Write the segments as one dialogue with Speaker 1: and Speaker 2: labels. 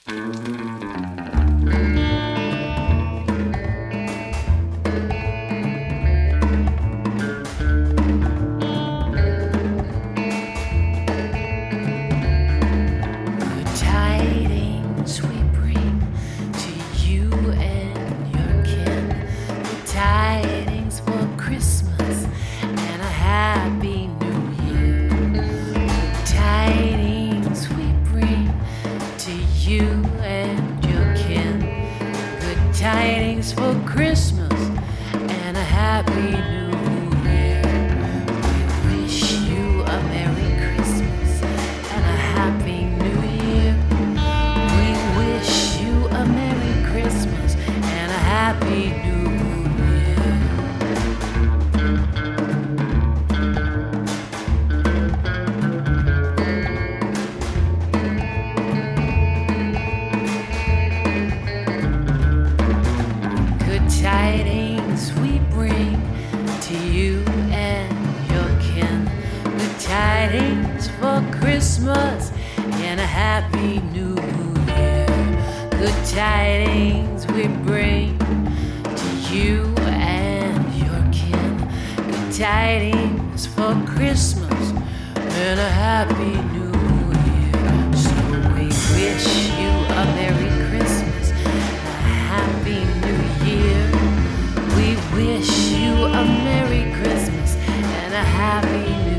Speaker 1: Tidings for Christmas and a happy new year. We wish you a Merry Christmas and a happy new year. We wish you a Merry Christmas and a happy new year. Tidings we bring to you and your kin. Good tidings for Christmas and a happy new year. Good tidings we bring to you and your kin. Good tidings for Christmas and a happy new year. So we wish you a Merry Christmas, a happy new year. We wish you a Merry Christmas and a happy new year.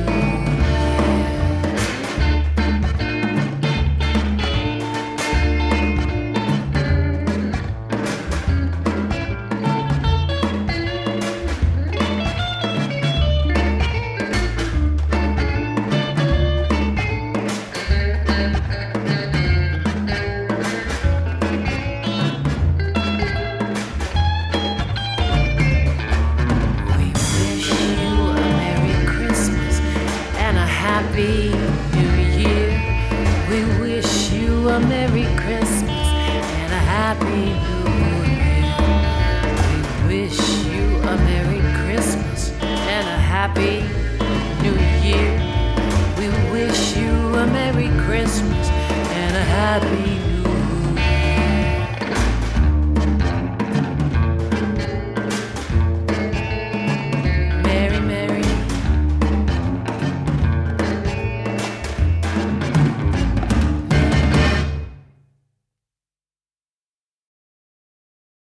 Speaker 1: Happy New Year. We wish you a Merry Christmas and a happy New Year. We wish you a Merry Christmas and a happy New Year. We wish you a Merry Christmas and a happy